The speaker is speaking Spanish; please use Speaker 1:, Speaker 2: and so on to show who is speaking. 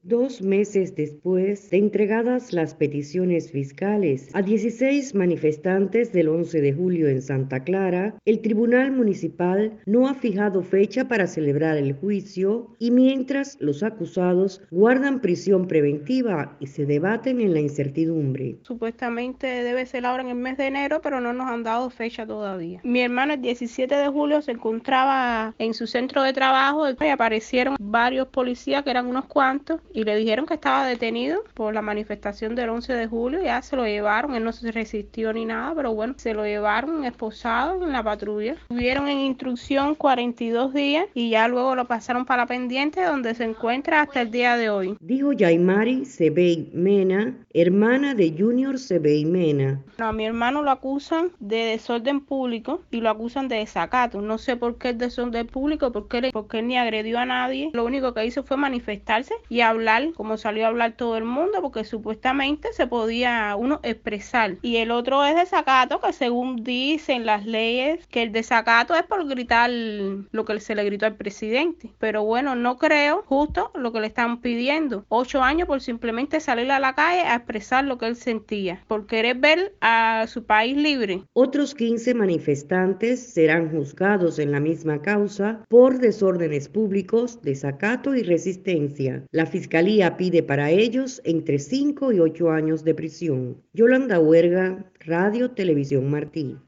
Speaker 1: 2 meses después de entregadas las peticiones fiscales a 16 manifestantes del 11 de julio en Santa Clara, el Tribunal Municipal no ha fijado fecha para celebrar el juicio y mientras los acusados guardan prisión preventiva y se debaten en la incertidumbre.
Speaker 2: Supuestamente debe ser ahora en el mes de enero, pero no nos han dado fecha todavía. Mi hermano el 17 de julio se encontraba en su centro de trabajo y aparecieron varios policías, que eran unos cuantos, y le dijeron que estaba detenido por la manifestación del 11 de julio. Ya se lo llevaron, él no se resistió ni nada, pero bueno, se lo llevaron esposado en la patrulla. Tuvieron en instrucción 42 días y ya luego lo pasaron para la pendiente, donde se encuentra hasta el día de hoy.
Speaker 1: Dijo Yaimari Sebey Mena, hermana de Junior Sebey Mena.
Speaker 2: No, a mi hermano lo acusan de desorden público y lo acusan de desacato. No sé por qué el desorden público, porque él ni agredió a nadie. Lo único que hizo fue manifestarse y hablar, como salió a hablar todo el mundo, porque supuestamente se podía uno expresar. Y el otro es desacato, que según dicen las leyes, que el desacato es por gritar lo que se le gritó al presidente. Pero bueno, no creo justo lo que le están pidiendo. 8 años por simplemente salir a la calle a expresar lo que él sentía, por querer ver a su país libre.
Speaker 1: Otros 15 manifestantes serán juzgados en la misma causa por desórdenes públicos, desacato y resistencia. La Fiscalía pide para ellos entre 5 y 8 años de prisión. Yolanda Huerga, Radio Televisión Martí.